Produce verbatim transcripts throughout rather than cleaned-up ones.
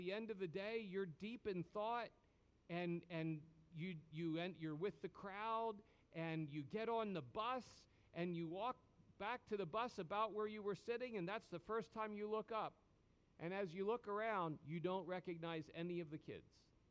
the end of the day, you're deep in thought, and and you you end, you're with the crowd, and you get on the bus, and you walk back to the bus about where you were sitting, and that's the first time you look up. And as you look around, you don't recognize any of the kids.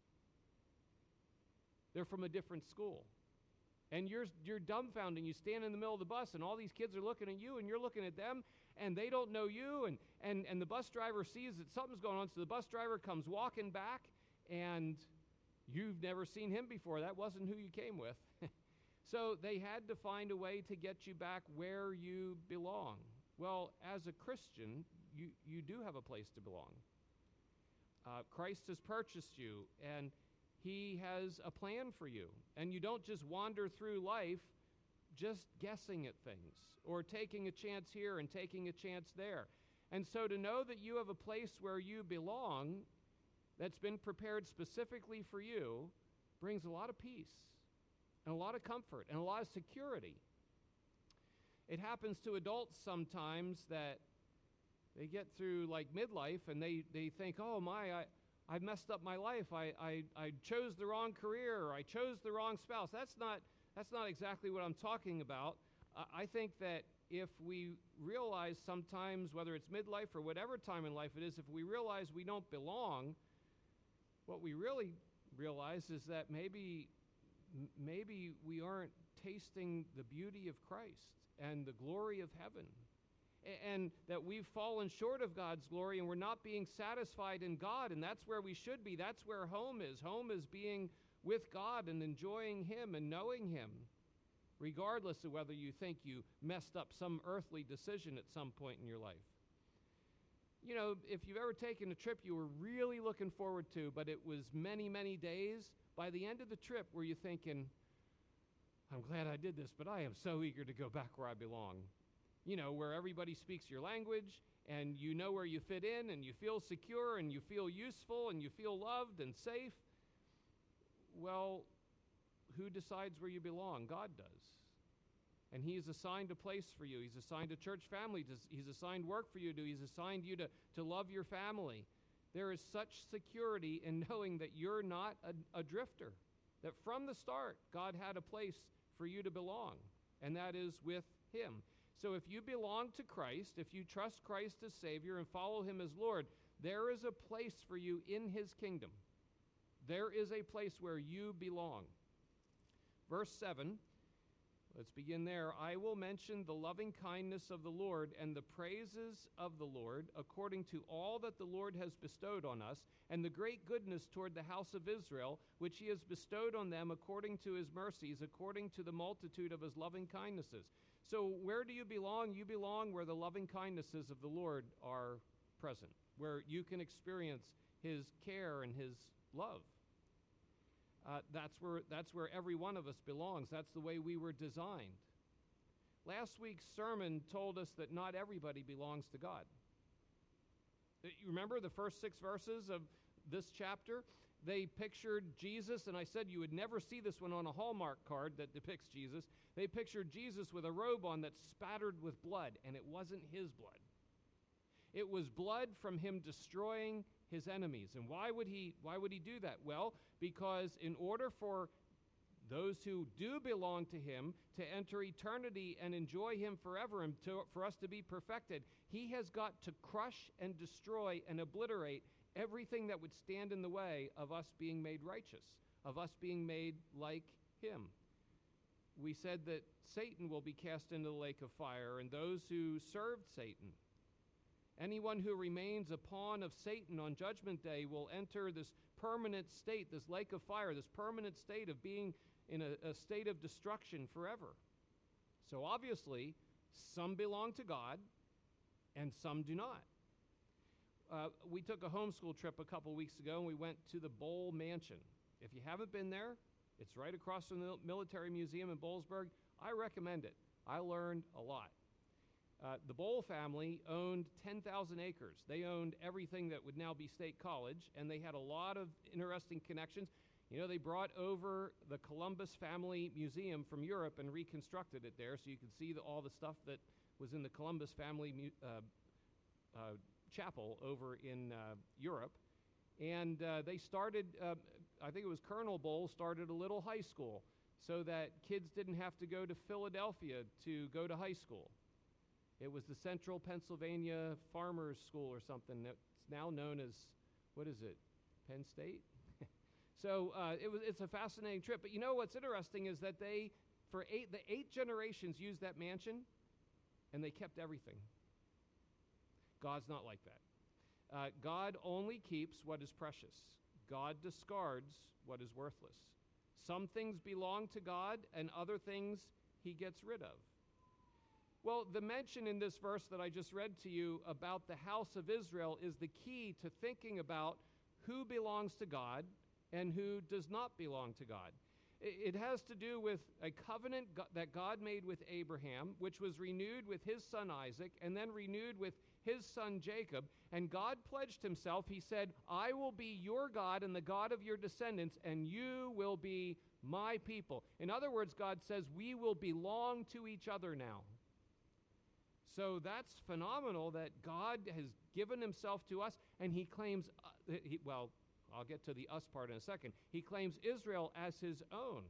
They're from a different school. And you're you're dumbfounded, and you stand in the middle of the bus, and all these kids are looking at you, and you're looking at them, and they don't know you, and, and, and the bus driver sees that something's going on, so the bus driver comes walking back, and you've never seen him before. That wasn't who you came with. So they had to find a way to get you back where you belong. Well, as a Christian, you, you do have a place to belong. Uh, Christ has purchased you, and he has a plan for you. And you don't just wander through life just guessing at things or taking a chance here and taking a chance there. And so to know that you have a place where you belong that's been prepared specifically for you brings a lot of peace and a lot of comfort and a lot of security. It happens to adults sometimes that they get through like midlife and they, they think, oh my, I, I messed up my life. I, I, I chose the wrong career, or I chose the wrong spouse. That's not, that's not exactly what I'm talking about. Uh, I think that if we realize sometimes, whether it's midlife or whatever time in life it is, if we realize we don't belong, what we really realize is that maybe, maybe we aren't tasting the beauty of Christ and the glory of heaven, and that we've fallen short of God's glory, and we're not being satisfied in God, and that's where we should be. That's where home is. Home is being with God and enjoying Him and knowing Him, regardless of whether you think you messed up some earthly decision at some point in your life. You know, if you've ever taken a trip you were really looking forward to, but it was many, many days, by the end of the trip were you thinking, I'm glad I did this, but I am so eager to go back where I belong. You know, where everybody speaks your language, and you know where you fit in, and you feel secure, and you feel useful, and you feel loved and safe. Well, who decides where you belong? God does. And He's assigned a place for you. He's assigned a church family. He's assigned work for you to do. He's assigned you to, to love your family. There is such security in knowing that you're not a, a drifter, that from the start, God had a place for you to belong, and that is with Him. So if you belong to Christ, if you trust Christ as Savior and follow Him as Lord, there is a place for you in His kingdom. There is a place where you belong. Verse seven, let's begin there. I will mention the loving kindness of the Lord and the praises of the Lord according to all that the Lord has bestowed on us, and the great goodness toward the house of Israel, which He has bestowed on them according to His mercies, according to the multitude of His loving kindnesses. So where do you belong? You belong where the loving kindnesses of the Lord are present, where you can experience His care and His love. Uh, that's where that's where every one of us belongs. That's the way we were designed. Last week's sermon told us that not everybody belongs to God. You remember the first six verses of this chapter? They pictured Jesus, and I said you would never see this one on a Hallmark card that depicts Jesus. They pictured Jesus with a robe on that's spattered with blood, and it wasn't His blood. It was blood from Him destroying His enemies. And why would he why would he do that? Well, because in order for those who do belong to Him to enter eternity and enjoy Him forever, and to, for us to be perfected, He has got to crush and destroy and obliterate everything that would stand in the way of us being made righteous, of us being made like Him. We said that Satan will be cast into the lake of fire, and those who served Satan. Anyone who remains a pawn of Satan on Judgment Day will enter this permanent state, this lake of fire, this permanent state of being in a, a state of destruction forever. So obviously, some belong to God, and some do not. Uh, we took a homeschool trip a couple weeks ago, and we went to the Bowl Mansion. If you haven't been there, it's right across from the Military Museum in Boalsburg. I recommend it. I learned a lot. Uh, the Bowl family owned ten thousand acres. They owned everything that would now be State College, and they had a lot of interesting connections. You know, they brought over the Columbus Family Museum from Europe and reconstructed it there, so you could see the, all the stuff that was in the Columbus Family uh, uh, Chapel over in uh, Europe. And uh, they started, uh, I think it was Colonel Bowl, started a little high school so that kids didn't have to go to Philadelphia to go to high school. It was the Central Pennsylvania Farmers School or something that's now known as, what is it, Penn State? So uh, it was, it's a fascinating trip. But you know what's interesting is that they, for eight, the eight generations used that mansion, and they kept everything. God's not like that. Uh, God only keeps what is precious. God discards what is worthless. Some things belong to God, and other things he gets rid of. Well, the mention in this verse that I just read to you about the house of Israel is the key to thinking about who belongs to God and who does not belong to God. It has to do with a covenant that God made with Abraham, which was renewed with his son Isaac, and then renewed with his son Jacob. And God pledged himself. He said, I will be your God and the God of your descendants, and you will be my people. In other words, God says, we will belong to each other now. So that's phenomenal that God has given himself to us, and he claims, uh, he, well, I'll get to the us part in a second. He claims Israel as his own.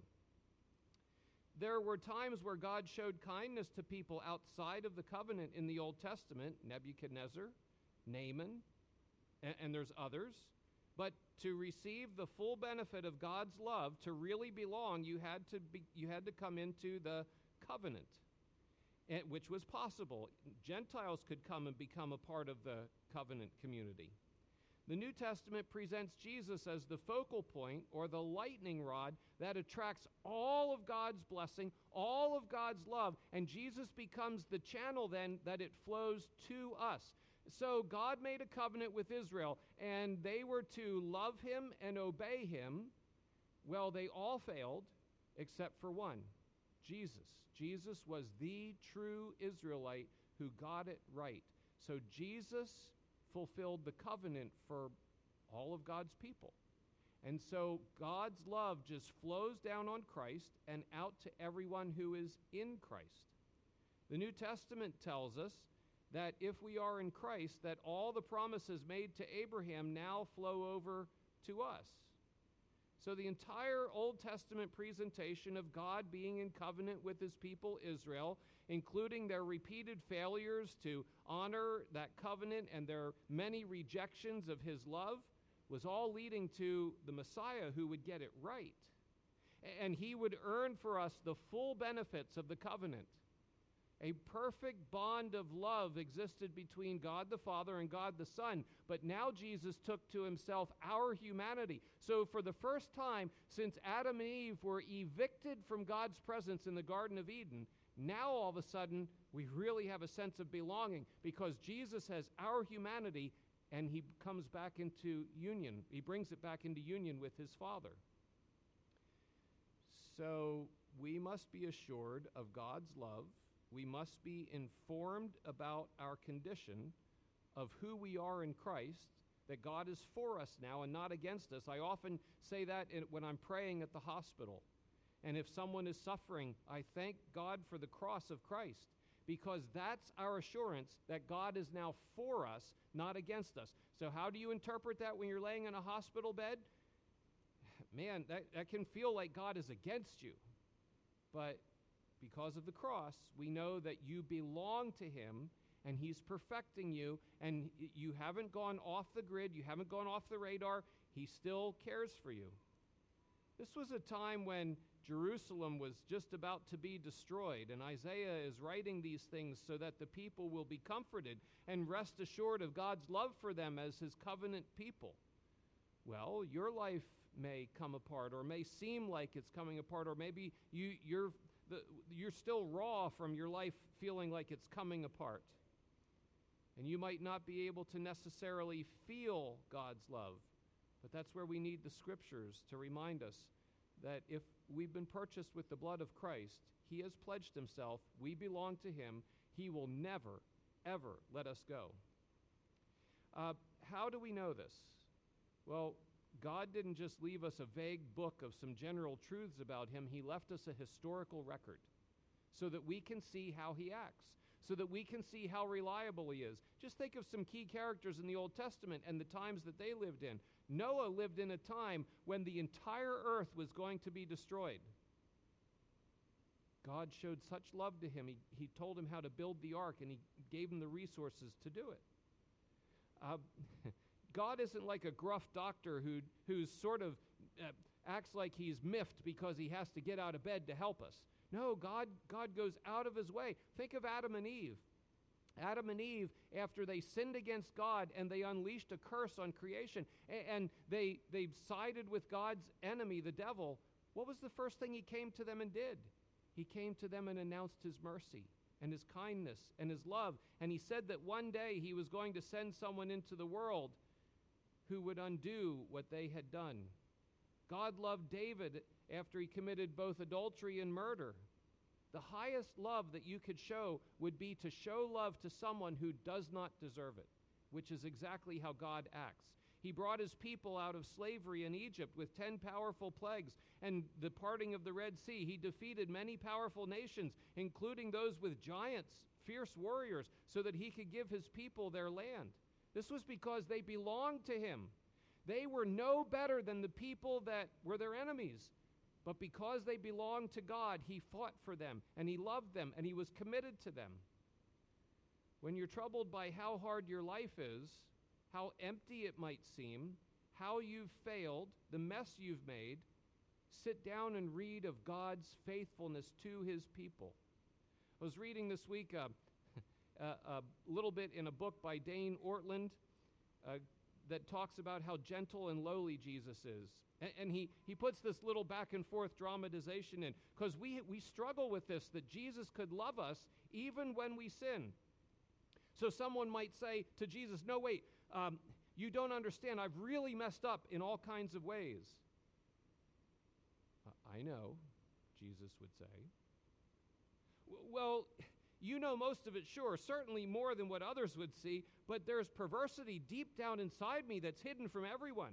There were times where God showed kindness to people outside of the covenant in the Old Testament, Nebuchadnezzar, Naaman, and, and there's others. But to receive the full benefit of God's love, to really belong, you had to be, you had to come into the covenant, which was possible. Gentiles could come and become a part of the covenant community. The New Testament presents Jesus as the focal point or the lightning rod that attracts all of God's blessing, all of God's love, and Jesus becomes the channel then that it flows to us. So God made a covenant with Israel, and they were to love him and obey him. Well, they all failed except for one, Jesus. Jesus was the true Israelite who got it right. So Jesus fulfilled the covenant for all of God's people. And so God's love just flows down on Christ and out to everyone who is in Christ. The New Testament tells us that if we are in Christ, that all the promises made to Abraham now flow over to us. So the entire Old Testament presentation of God being in covenant with his people Israel, including their repeated failures to honor that covenant and their many rejections of his love, was all leading to the Messiah who would get it right. And he would earn for us the full benefits of the covenant. A perfect bond of love existed between God the Father and God the Son, but now Jesus took to himself our humanity. So for the first time since Adam and Eve were evicted from God's presence in the Garden of Eden, now all of a sudden we really have a sense of belonging because Jesus has our humanity and he comes back into union. He brings it back into union with his Father. So we must be assured of God's love. We must be informed about our condition of who we are in Christ, that God is for us now and not against us. I often say that in, when I'm praying at the hospital. And if someone is suffering, I thank God for the cross of Christ, because that's our assurance that God is now for us, not against us. So how do you interpret that when you're laying in a hospital bed? Man, that, that can feel like God is against you. But because of the cross, we know that you belong to him, and he's perfecting you, and you haven't gone off the grid, you haven't gone off the radar. He still cares for you. This was a time when Jerusalem was just about to be destroyed, and Isaiah is writing these things so that the people will be comforted and rest assured of God's love for them as his covenant people. Well, your life may come apart, or may seem like it's coming apart, or maybe you, you're The, you're still raw from your life feeling like it's coming apart. And you might not be able to necessarily feel God's love, but that's where we need the scriptures to remind us that if we've been purchased with the blood of Christ, he has pledged himself, we belong to him, he will never, ever let us go. Uh, how do we know this? Well, God didn't just leave us a vague book of some general truths about him. He left us a historical record so that we can see how he acts, so that we can see how reliable he is. Just think of some key characters in the Old Testament and the times that they lived in. Noah lived in a time when the entire earth was going to be destroyed. God showed such love to him. He, he told him how to build the ark, and he gave him the resources to do it. Uh, God isn't like a gruff doctor who who's sort of uh, acts like he's miffed because he has to get out of bed to help us. No, God, God goes out of his way. Think of Adam and Eve. Adam and Eve, after they sinned against God and they unleashed a curse on creation, and, and they, they sided with God's enemy, the devil, what was the first thing he came to them and did? He came to them and announced his mercy and his kindness and his love. And he said that one day he was going to send someone into the world who would undo what they had done. God loved David after he committed both adultery and murder. The highest love that you could show would be to show love to someone who does not deserve it, which is exactly how God acts. He brought his people out of slavery in Egypt with ten powerful plagues and the parting of the Red Sea. He defeated many powerful nations, including those with giants, fierce warriors, so that he could give his people their land. This was because they belonged to him. They were no better than the people that were their enemies. But because they belonged to God, he fought for them, and he loved them, and he was committed to them. When you're troubled by how hard your life is, how empty it might seem, how you've failed, the mess you've made, sit down and read of God's faithfulness to his people. I was reading this week uh, a, a little bit in a book by Dane Ortland uh, that talks about how gentle and lowly Jesus is. And, and he, he puts this little back and forth dramatization in, because we, we struggle with this, that Jesus could love us even when we sin. So someone might say to Jesus, no, wait, um, you don't understand. I've really messed up in all kinds of ways. Uh, I know, Jesus would say. W- well, you know most of it, sure, certainly more than what others would see, but there's perversity deep down inside me that's hidden from everyone.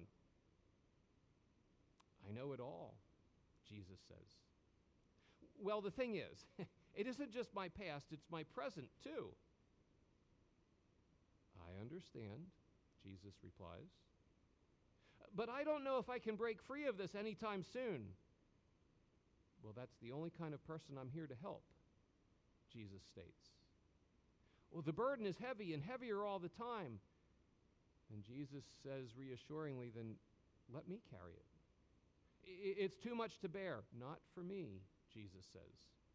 I know it all, Jesus says. Well, the thing is, it isn't just my past, it's my present too. I understand, Jesus replies. But I don't know if I can break free of this anytime soon. Well, that's the only kind of person I'm here to help, Jesus states. Well, the burden is heavy and heavier all the time. And Jesus says reassuringly, then let me carry it. It's too much to bear. Not for me, Jesus says.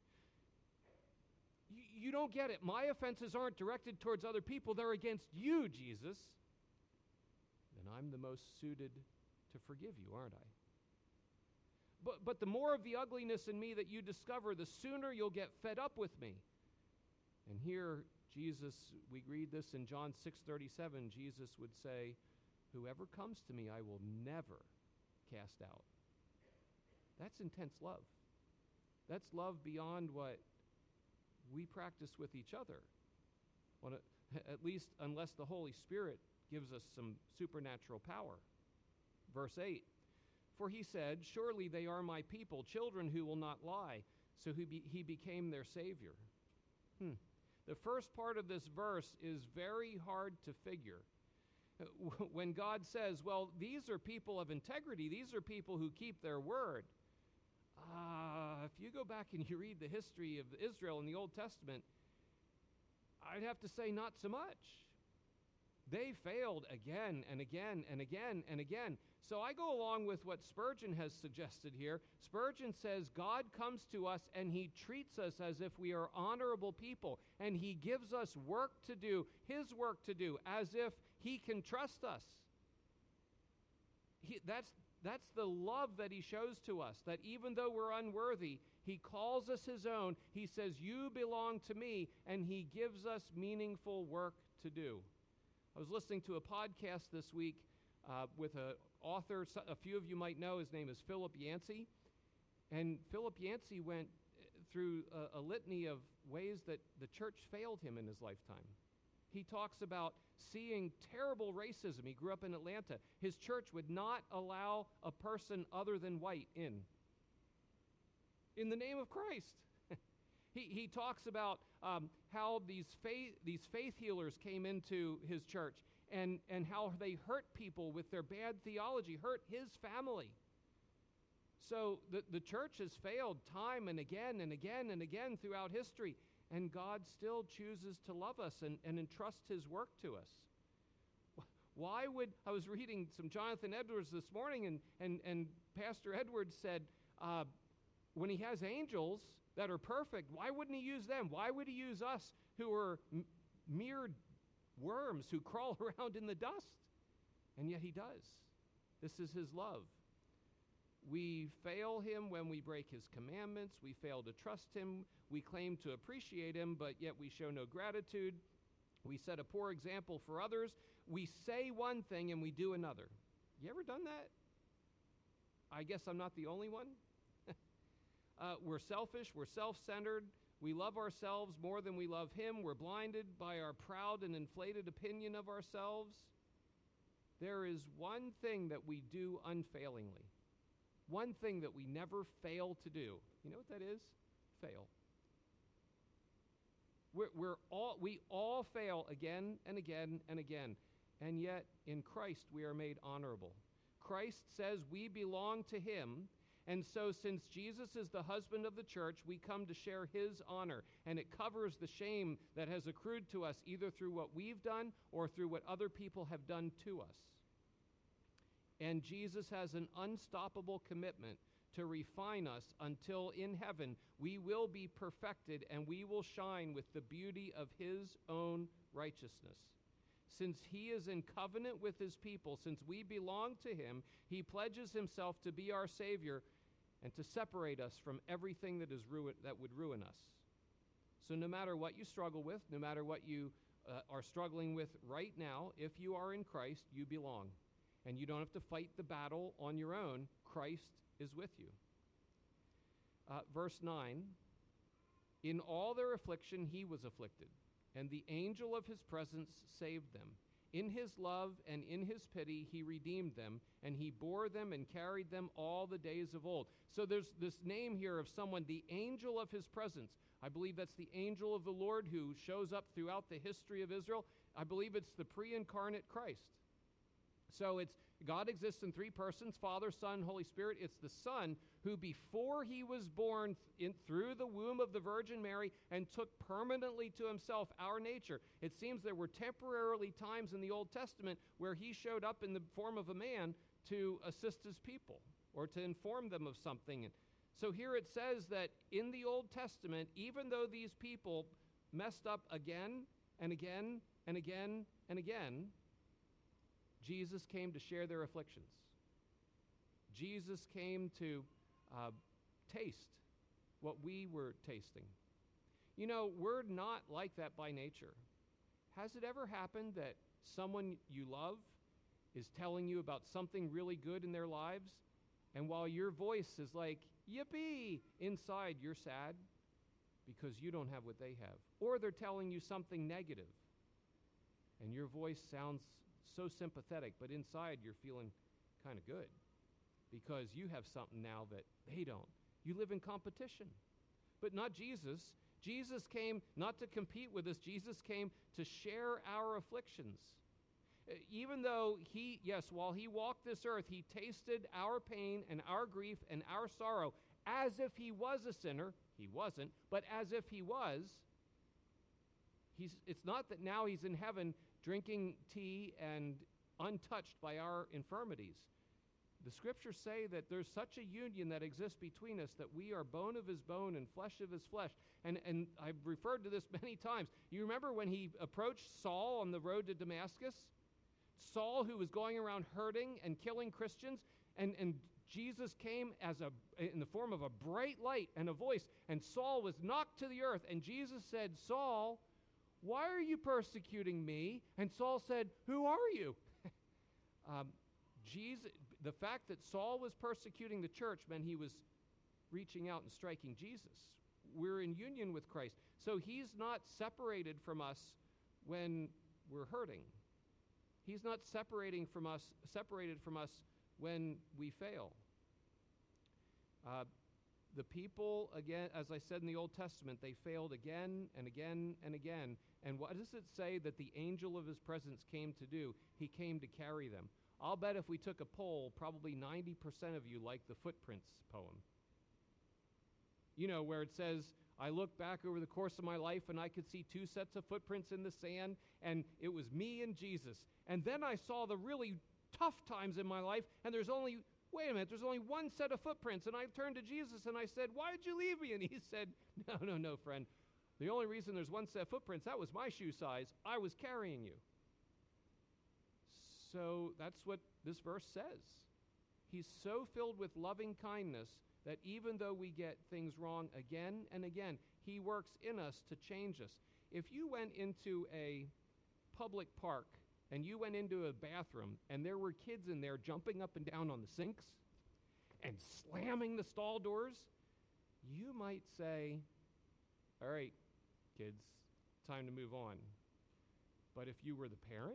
You don't get it. My offenses aren't directed towards other people. They're against you, Jesus. Then I'm the most suited to forgive you, aren't I? But, but the more of the ugliness in me that you discover, the sooner you'll get fed up with me. And here, Jesus, we read this in John six thirty-seven, Jesus would say, whoever comes to me, I will never cast out. That's intense love. That's love beyond what we practice with each other. Well, at least unless the Holy Spirit gives us some supernatural power. Verse eight, for he said, surely they are my people, children who will not lie. So he, be, he became their Savior. Hmm. The first part of this verse is very hard to figure. When God says, well, these are people of integrity, these are people who keep their word. Uh, if you go back and you read the history of Israel in the Old Testament, I'd have to say not so much. They failed again and again and again and again. So I go along with what Spurgeon has suggested here. Spurgeon says God comes to us and he treats us as if we are honorable people, and he gives us work to do, his work to do, as if he can trust us. He, that's That's the love that he shows to us, that even though we're unworthy, he calls us his own. He says, you belong to me, and he gives us meaningful work to do. I was listening to a podcast this week uh, with an author, a few of you might know, his name is Philip Yancey. And Philip Yancey went through a, a litany of ways that the church failed him in his lifetime. He talks about seeing terrible racism. He grew up in Atlanta. His church would not allow a person other than white in. In the name of Christ. he, he talks about um, how these faith, these faith healers came into his church, and, and how they hurt people with their bad theology, hurt his family. So the, the church has failed time and again and again and again throughout history, and God still chooses to love us and, and entrust his work to us. Why would, I was reading some Jonathan Edwards this morning, and, and, and Pastor Edwards said, uh, when he has angels that are perfect, why wouldn't he use them? Why would he use us who are m- mere worms who crawl around in the dust? And yet he does. This is his love. We fail him when we break his commandments. We fail to trust him. We claim to appreciate him, but yet we show no gratitude. We set a poor example for others. We say one thing and we do another. You ever done that? I guess I'm not the only one. uh, we're selfish. We're self-centered. We love ourselves more than we love him. We're blinded by our proud and inflated opinion of ourselves. There is one thing that we do unfailingly. One thing that we never fail to do. You know what that is? Fail. We're, we're all, we all fail again and again and again. And yet, in Christ, we are made honorable. Christ says we belong to him. And so, since Jesus is the husband of the church, we come to share his honor. And it covers the shame that has accrued to us, either through what we've done or through what other people have done to us. And Jesus has an unstoppable commitment to refine us until in heaven we will be perfected and we will shine with the beauty of his own righteousness. Since he is in covenant with his people, since we belong to him, he pledges himself to be our Savior and to separate us from everything that is ruin, that would ruin us. So no matter what you struggle with, no matter what you uh, are struggling with right now, if you are in Christ, you belong. And you don't have to fight the battle on your own. Christ is with you. Uh, verse nine, in all their affliction he was afflicted, and the angel of his presence saved them. In his love and in his pity he redeemed them, and he bore them and carried them all the days of old. So there's this name here of someone, the angel of his presence. I believe that's the angel of the Lord who shows up throughout the history of Israel. I believe it's the pre-incarnate Christ. So it's God exists in three persons, Father, Son, Holy Spirit. It's the Son who, before he was born in, through the womb of the Virgin Mary, and took permanently to himself our nature. It seems there were temporarily times in the Old Testament where he showed up in the form of a man to assist his people or to inform them of something. So here it says that in the Old Testament, even though these people messed up again and again and again and again, Jesus came to share their afflictions. Jesus came to uh, taste what we were tasting. You know, we're not like that by nature. Has it ever happened that someone you love is telling you about something really good in their lives, and while your voice is like, yippee, inside you're sad because you don't have what they have? Or they're telling you something negative, and your voice sounds so sympathetic, but inside you're feeling kind of good because you have something now that they don't. You live in competition. But not Jesus. Jesus came not to compete with us. Jesus came to share our afflictions. Even though he, yes, while he walked this earth, he tasted our pain and our grief and our sorrow as if he was a sinner. He wasn't, but as if he was. He's, it's not that now he's in heaven drinking tea and untouched by our infirmities. The scriptures say that there's such a union that exists between us that we are bone of his bone and flesh of his flesh. And, and I've referred to this many times. You remember when he approached Saul on the road to Damascus? Saul, who was going around hurting and killing Christians, and, and Jesus came as a in the form of a bright light and a voice, and Saul was knocked to the earth, and Jesus said, Saul, why are you persecuting me? And Saul said, who are you? um, Jesus, the fact that Saul was persecuting the church meant he was reaching out and striking Jesus. We're in union with Christ. So he's not separated from us when we're hurting. He's not separating from us, separated from us when we fail. Uh, The people, again, as I said in the Old Testament, they failed again and again and again. And what does it say that the angel of his presence came to do? He came to carry them. I'll bet if we took a poll, probably ninety percent of you like the Footprints poem. You know, where it says, I look back over the course of my life and I could see two sets of footprints in the sand, and it was me and Jesus. And then I saw the really tough times in my life, and there's only, wait a minute, there's only one set of footprints. And I turned to Jesus and I said, why did you leave me? And he said, no, no, no, friend. The only reason there's one set of footprints, that was my shoe size. I was carrying you. So that's what this verse says. He's so filled with loving kindness that even though we get things wrong again and again, he works in us to change us. If you went into a public park and you went into a bathroom and there were kids in there jumping up and down on the sinks and slamming the stall doors, you might say, all right, kids, time to move on. But if you were the parent,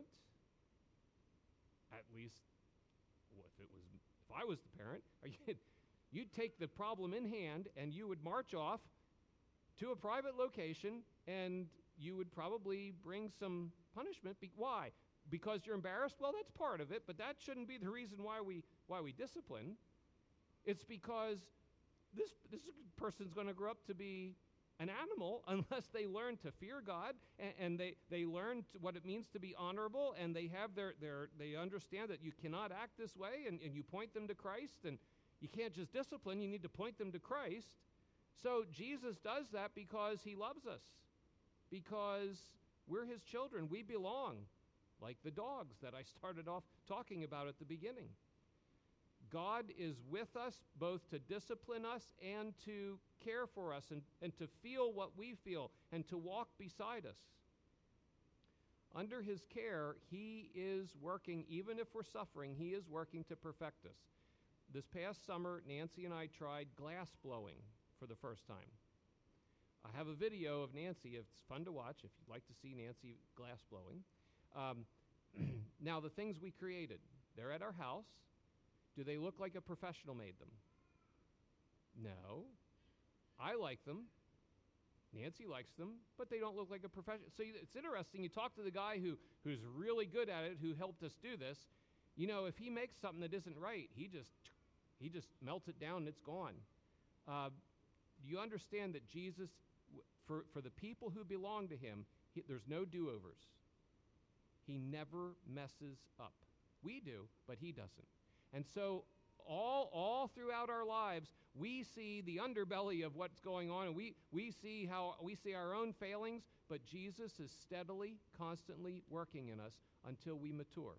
at least well, if it was, if I was the parent, you'd take the problem in hand and you would march off to a private location and you would probably bring some punishment. Be- why? Because you're embarrassed? Well, that's part of it, but that shouldn't be the reason why we why we discipline. It's because this this person's going to grow up to be an animal unless they learn to fear God and, and they, they learn to what it means to be honorable, and they have their, their they understand that you cannot act this way, and, and you point them to Christ, and you can't just discipline, you need to point them to Christ. So Jesus does that because he loves us, because we're his children. We belong, like the dogs that I started off talking about at the beginning. God is with us both to discipline us and to care for us and, and to feel what we feel and to walk beside us. Under his care, he is working, even if we're suffering, he is working to perfect us. This past summer, Nancy and I tried glass blowing for the first time. I have a video of Nancy. It's fun to watch if you'd like to see Nancy glass blowing. Um, now, the things we created, they're at our house. Do they look like a professional made them? No. I like them. Nancy likes them, but they don't look like a professional. So it's interesting. You talk to the guy who, who's really good at it, who helped us do this. You know, if he makes something that isn't right, he just he just melts it down and it's gone. Uh, do you understand that Jesus, for, for the people who belong to him, he, there's no do-overs. He never messes up. We do, but he doesn't. And so all all throughout our lives, we see the underbelly of what's going on, and we, we see how we see our own failings, but Jesus is steadily, constantly working in us until we mature.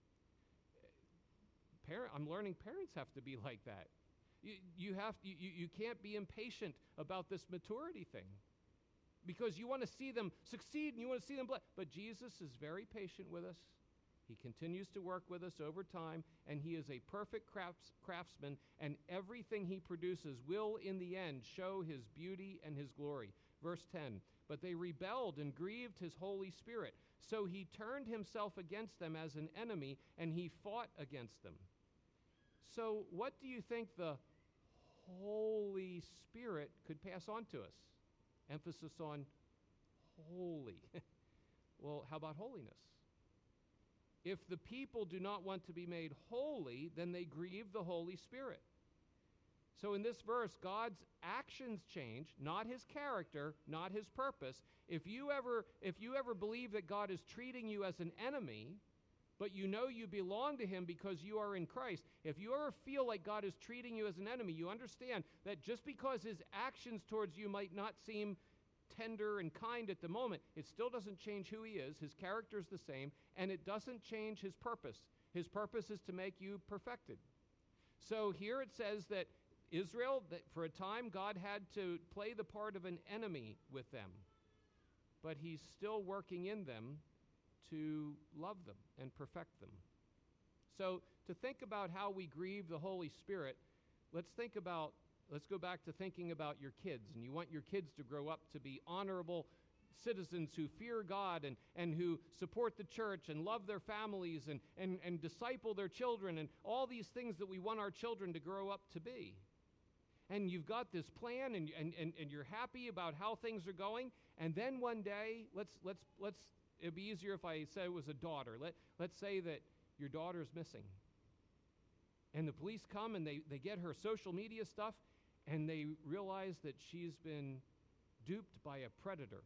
Parent, I'm learning parents have to be like that. You, you, have, you, you can't be impatient about this maturity thing because you want to see them succeed and you want to see them blessed. But Jesus is very patient with us. He continues to work with us over time, and he is a perfect crafts, craftsman, and everything he produces will, in the end, show his beauty and his glory. Verse ten, but they rebelled and grieved his Holy Spirit. So he turned himself against them as an enemy, and he fought against them. So what do you think the Holy Spirit could pass on to us? Emphasis on holy. Well, how about holiness? If the people do not want to be made holy, then they grieve the Holy Spirit. So in this verse, God's actions change, not his character, not his purpose. If you ever, if you ever believe that God is treating you as an enemy, but you know you belong to him because you are in Christ, if you ever feel like God is treating you as an enemy, you understand that just because his actions towards you might not seem tender and kind at the moment, it still doesn't change who he is. His character is the same, and it doesn't change his purpose. His purpose is to make you perfected. So here it says that Israel, that for a time, God had to play the part of an enemy with them, but he's still working in them to love them and perfect them. So to think about how we grieve the Holy Spirit, let's think about Let's go back to thinking about your kids, and you want your kids to grow up to be honorable citizens who fear God and, and who support the church and love their families and, and, and disciple their children and all these things that we want our children to grow up to be. and you've got this plan, and, and, and, and you're happy about how things are going, and then one day, let's, let's, let's, it'd be easier if I said it was a daughter. Let, let's say that your daughter's missing. And the police come and they, they get her social media stuff, and they realize that she's been duped by a predator.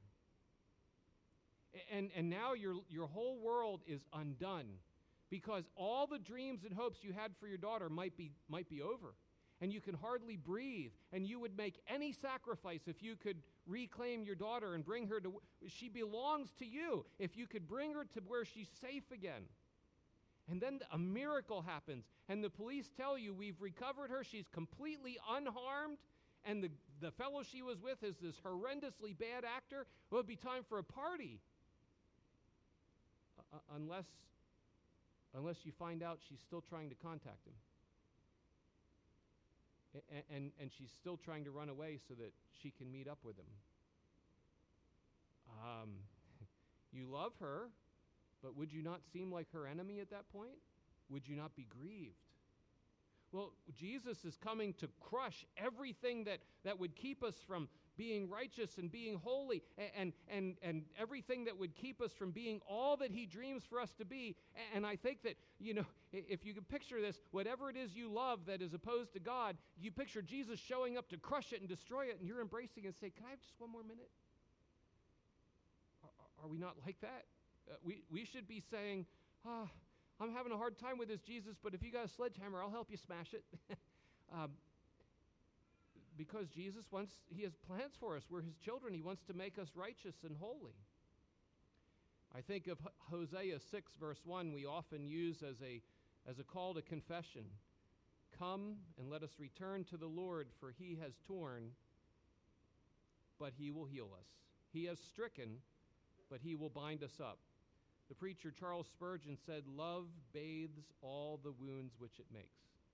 And, and now your, your whole world is undone, because all the dreams and hopes you had for your daughter might be, might be over. And you can hardly breathe, and you would make any sacrifice if you could reclaim your daughter and bring her to, she belongs to you, if you could bring her to where she's safe again. And then a miracle happens, and the police tell you, we've recovered her, she's completely unharmed, and the, the fellow she was with is this horrendously bad actor. Well, it'd be time for a party. Uh, unless, unless you find out she's still trying to contact him. And, and, and she's still trying to run away so that she can meet up with him. Um, you love her, but would you not seem like her enemy at that point? Would you not be grieved? Well, Jesus is coming to crush everything that, that would keep us from being righteous and being holy, and, and, and everything that would keep us from being all that he dreams for us to be. And I think that, you know, if you can picture this, whatever it is you love that is opposed to God, you picture Jesus showing up to crush it and destroy it, and you're embracing it and say, can I have just one more minute? Are, are we not like that? Uh, we, we should be saying, ah, I'm having a hard time with this, Jesus, but if you got a sledgehammer, I'll help you smash it. um, Because Jesus wants, he has plans for us. We're his children. He wants to make us righteous and holy. I think of Hosea six, verse one, we often use as a, as a call to confession. Come and let us return to the Lord, for he has torn, but he will heal us. He has stricken, but he will bind us up. The preacher Charles Spurgeon said, love bathes all the wounds which it makes.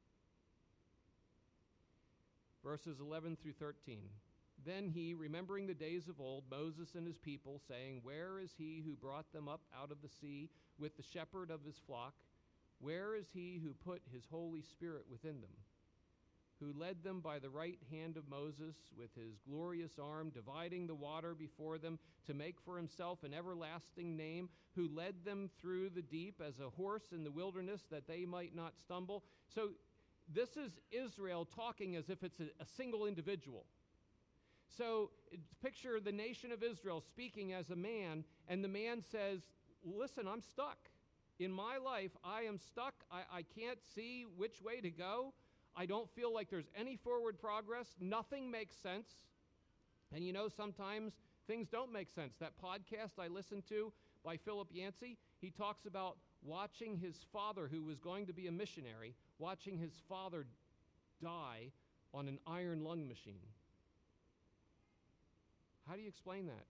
Verses eleven through thirteen. Then he, remembering the days of old, Moses and his people, saying, where is he who brought them up out of the sea with the shepherd of his flock? Where is he who put his Holy Spirit within them? Who led them by the right hand of Moses with his glorious arm, dividing the water before them to make for himself an everlasting name, who led them through the deep as a horse in the wilderness that they might not stumble. So this is Israel talking as if it's a, a single individual. So picture the nation of Israel speaking as a man, and the man says, listen, I'm stuck. In my life, I am stuck. I, I can't see which way to go. I don't feel like there's any forward progress. Nothing makes sense. And you know, sometimes things don't make sense. That podcast I listened to by Philip Yancey, he talks about watching his father, who was going to be a missionary, watching his father die on an iron lung machine. How do you explain that?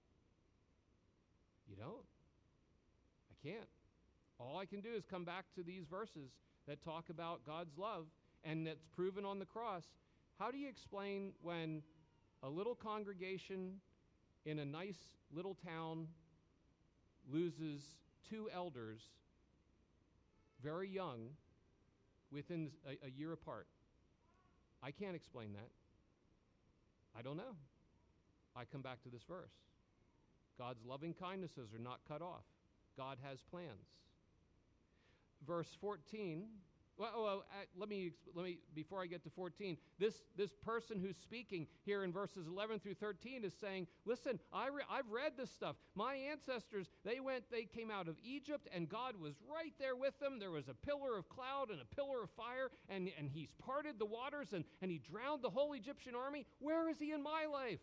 You don't. I can't. All I can do is come back to these verses that talk about God's love, and that's proven on the cross. How do you explain when a little congregation in a nice little town loses two elders very young within a, a year apart? I can't explain that. I don't know. I come back to this verse. God's loving kindnesses are not cut off. God has plans. Verse fourteen. Well, well uh, let me let me before I get to fourteen. This this person who's speaking here in verses eleven through thirteen is saying, "Listen, I re- I've read this stuff. My ancestors, they went, they came out of Egypt, and God was right there with them. There was a pillar of cloud and a pillar of fire, and and He's parted the waters, and and He drowned the whole Egyptian army. Where is He in my life?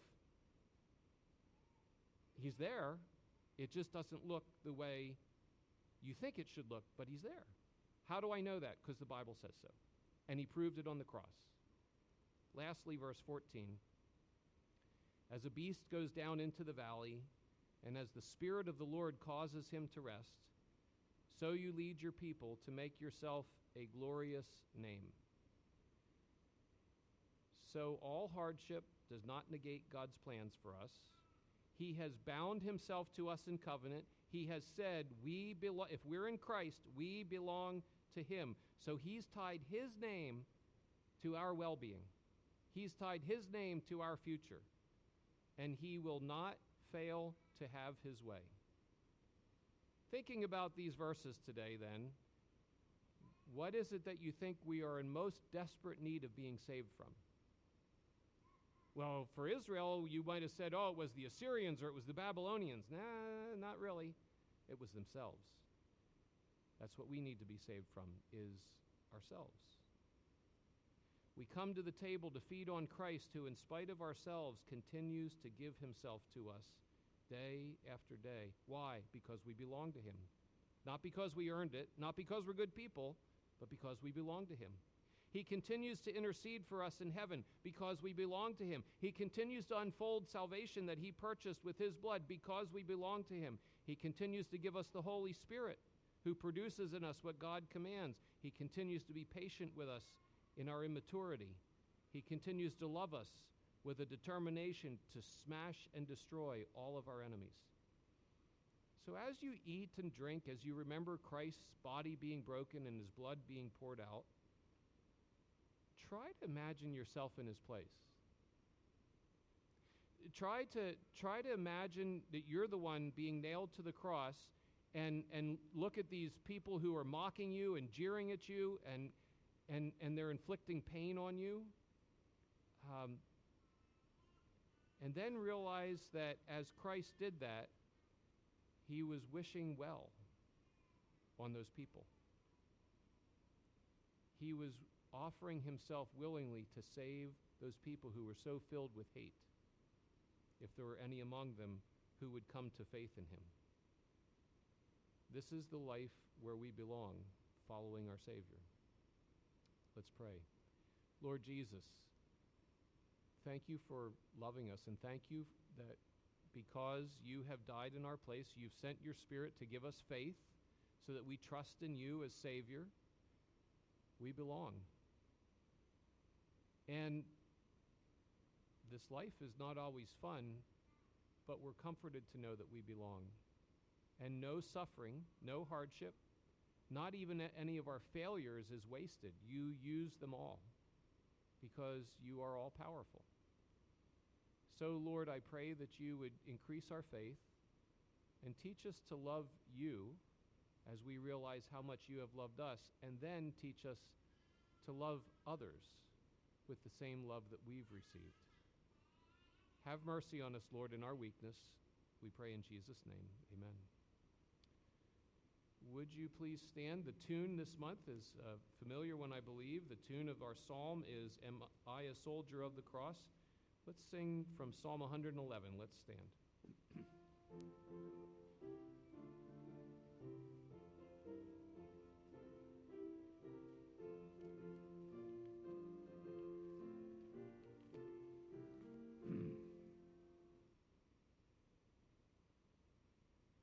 He's there. It just doesn't look the way you think it should look, but He's there. How do I know that? Because the Bible says so. And He proved it on the cross. Lastly, verse fourteen. As a beast goes down into the valley, and as the Spirit of the Lord causes him to rest, so you lead your people to make yourself a glorious name. So all hardship does not negate God's plans for us. He has bound himself to us in covenant. He has said, we belo- if we're in Christ, we belong to Him. So He's tied His name to our well-being. He's tied his name to our future, and he will not fail to have his way. Thinking about these verses today, then, what is it that you think we are in most desperate need of being saved from? Well, for Israel, you might have said, oh, it was the Assyrians or it was the Babylonians. Nah, not really. It was themselves. That's what we need to be saved from, is ourselves. We come to the table to feed on Christ, who, in spite of ourselves, continues to give himself to us day after day. Why? Because we belong to him. Not because we earned it, not because we're good people, but because we belong to him. He continues to intercede for us in heaven because we belong to him. He continues to unfold salvation that he purchased with his blood because we belong to him. He continues to give us the Holy Spirit, who produces in us what God commands. He continues to be patient with us in our immaturity. He continues to love us with a determination to smash and destroy all of our enemies. So as you eat and drink, as you remember Christ's body being broken and his blood being poured out, try to imagine yourself in his place. Try to try to imagine that you're the one being nailed to the cross, and and look at these people who are mocking you and jeering at you, and and and they're inflicting pain on you. Um, and then realize that as Christ did that, he was wishing well on those people. He was offering himself willingly to save those people who were so filled with hate, if there were any among them who would come to faith in him. This is the life where we belong, following our Savior. Let's pray. Lord Jesus, thank you for loving us, and thank you that because you have died in our place, you've sent your Spirit to give us faith so that we trust in you as Savior. We belong. And this life is not always fun, but we're comforted to know that we belong. And no suffering, no hardship, not even any of our failures is wasted. You use them all because you are all powerful. So, Lord, I pray that you would increase our faith and teach us to love you as we realize how much you have loved us, and then teach us to love others with the same love that we've received. Have mercy on us, Lord, in our weakness. We pray in Jesus' name. Amen. Would you please stand? The tune this month is a familiar one, I believe. The tune of our psalm is Am I a Soldier of the Cross? Let's sing from Psalm one eleven. Let's stand.